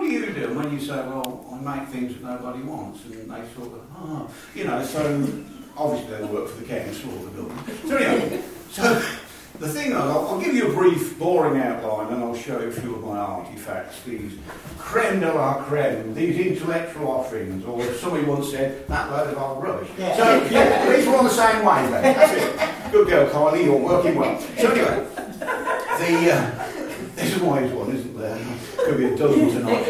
do you do? And when you say, well, I make things that nobody wants, and they sort of, you know, so obviously they work for the council or the building. So anyway, the thing, I'll give you a brief, boring outline, and I'll show you a few of my artefacts, these creme de la creme, these intellectual offerings, or as somebody once said, that load of old rubbish. Yeah. So, yeah, at least we're on the same wavelength. That's it. Good girl, Kylie, you're working well. So anyway, there's always one, isn't there? Could be a dozen tonight.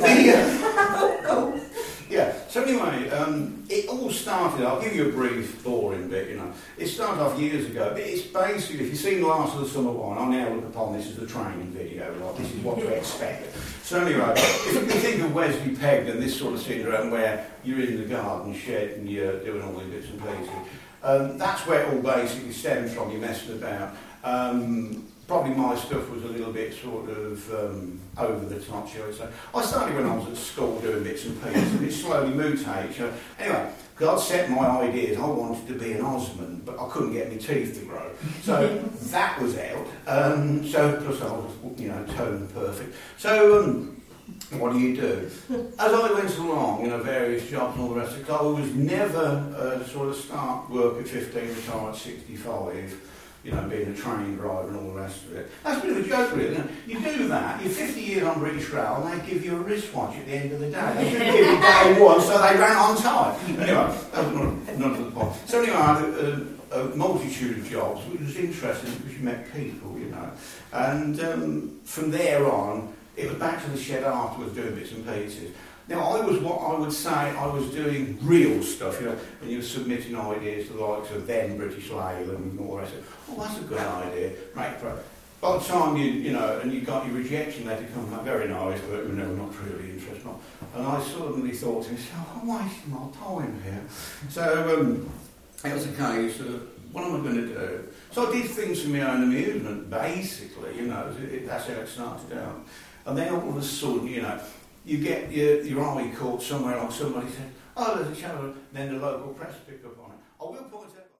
Anyway, so anyway, it all started, I'll give you a brief, boring bit, you know. It started off years ago, but it's basically, if you've seen Last of the Summer Wine, I now look upon this as a training video, like this is what to expect. So anyway, if you can think of Wesley Pegg and this sort of syndrome where you're in the garden shed and you're doing all these bits and pieces, that's where it all basically stems from, you're messing about. Probably my stuff was a little bit sort of over the top, shall I say. I started when I was at school doing bits and pieces, and it slowly mutated. Anyway, God set my ideas. I wanted to be an Osmond, but I couldn't get my teeth to grow. So that was out. So plus I was, you know, tone perfect. So what do you do? As I went along, you know, various jobs and all the rest of it, I was never sort of start work at 15, retire at 65. You know, being a train driver and all the rest of it. That's a bit of a joke, really. You do that, you're 50 years on British Rail, and they give you a wristwatch at the end of the day. They should give you day one, so they ran on time. Anyway, that was none of the point. So anyway, I had a multitude of jobs, which was interesting because you met people, you know. And from there on, it was back to the shed afterwards doing bits and pieces. Now, I was what I would say, I was doing real stuff, you know, when you were submitting ideas to the likes of then British Leyland and all the rest of it. Oh, that's a good idea, make pro. By the time you know, and you got your rejection letter come back, very nice, but you know, not really interested. And I suddenly thought to myself, I'm wasting my time here. So it was a case of, what am I going to do? So I did things for my own amusement, basically, you know, that's how it started out. And then all of a sudden, you know, you get your eye caught somewhere, like somebody said, oh, there's a show, then the local press pick up on it. I will point out